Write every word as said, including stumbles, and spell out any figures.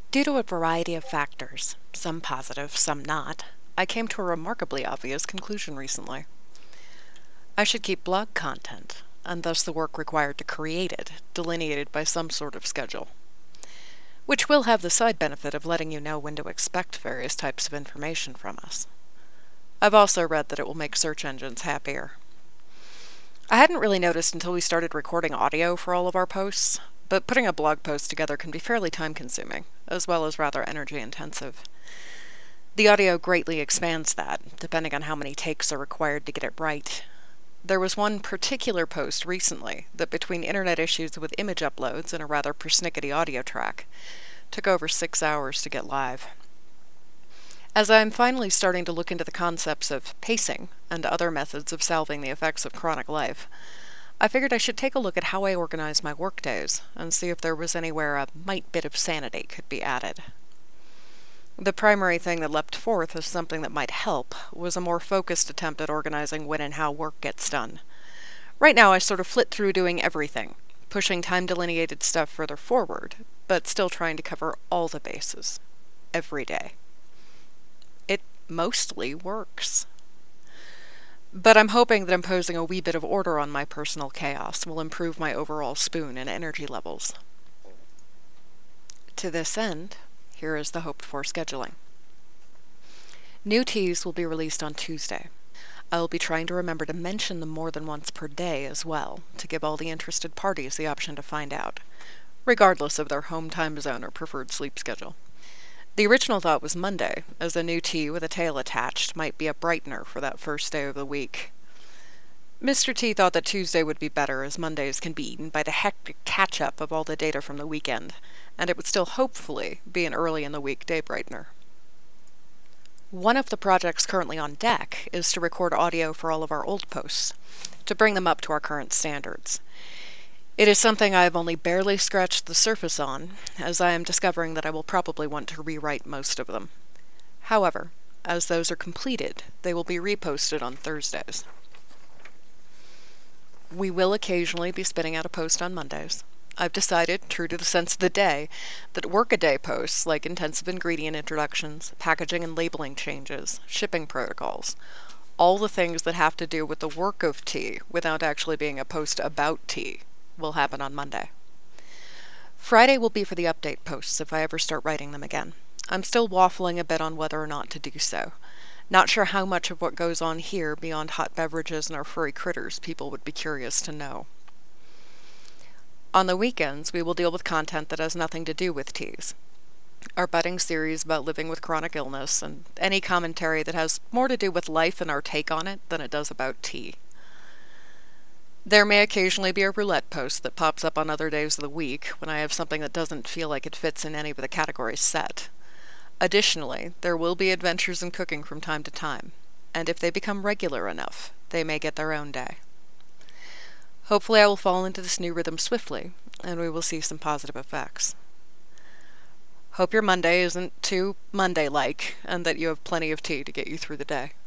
Due to a variety of factors, some positive, some not, I came to a remarkably obvious conclusion recently. I should keep blog content, and thus the work required to create it, delineated by some sort of schedule, which will have the side benefit of letting you know when to expect various types of information from us. I've also read that it will make search engines happier. I hadn't really noticed until we started recording audio for all of our posts, but putting a blog post together can be fairly time-consuming, as well as rather energy-intensive. The audio greatly expands that, depending on how many takes are required to get it right. There was one particular post recently that, between internet issues with image uploads and a rather persnickety audio track, took over six hours to get live. As I am finally starting to look into the concepts of pacing and other methods of salving the effects of chronic life, I figured I should take a look at how I organize my workdays and see if there was anywhere a mite bit of sanity could be added. The primary thing that leapt forth as something that might help was a more focused attempt at organizing when and how work gets done. Right now I sort of flit through doing everything, pushing time-delineated stuff further forward, but still trying to cover all the bases, every day. It mostly works. But I'm hoping that imposing a wee bit of order on my personal chaos will improve my overall spoon and energy levels. To this end, here is the hoped-for scheduling. New teas will be released on Tuesday. I will be trying to remember to mention them more than once per day as well, to give all the interested parties the option to find out, regardless of their home time zone or preferred sleep schedule. The original thought was Monday, as a new tea with a tail attached might be a brightener for that first day of the week. Mister T thought that Tuesday would be better, as Mondays can be eaten by the hectic catch-up of all the data from the weekend, and it would still hopefully be an early-in-the-week day brightener. One of the projects currently on deck is to record audio for all of our old posts, to bring them up to our current standards. It is something I have only barely scratched the surface on, as I am discovering that I will probably want to rewrite most of them. However, as those are completed, they will be reposted on Thursdays. We will occasionally be spinning out a post on Mondays. I've decided, true to the sense of the day, that work-a-day posts like intensive ingredient introductions, packaging and labeling changes, shipping protocols, all the things that have to do with the work of tea without actually being a post about tea, will happen on Monday. Friday will be for the update posts if I ever start writing them again. I'm still waffling a bit on whether or not to do so. Not sure how much of what goes on here beyond hot beverages and our furry critters people would be curious to know. On the weekends, we will deal with content that has nothing to do with teas. Our budding series about living with chronic illness, and any commentary that has more to do with life and our take on it than it does about tea. There may occasionally be a roulette post that pops up on other days of the week when I have something that doesn't feel like it fits in any of the categories set. Additionally, there will be adventures in cooking from time to time, and if they become regular enough, they may get their own day. Hopefully I will fall into this new rhythm swiftly, and we will see some positive effects. Hope your Monday isn't too Monday-like, and that you have plenty of tea to get you through the day.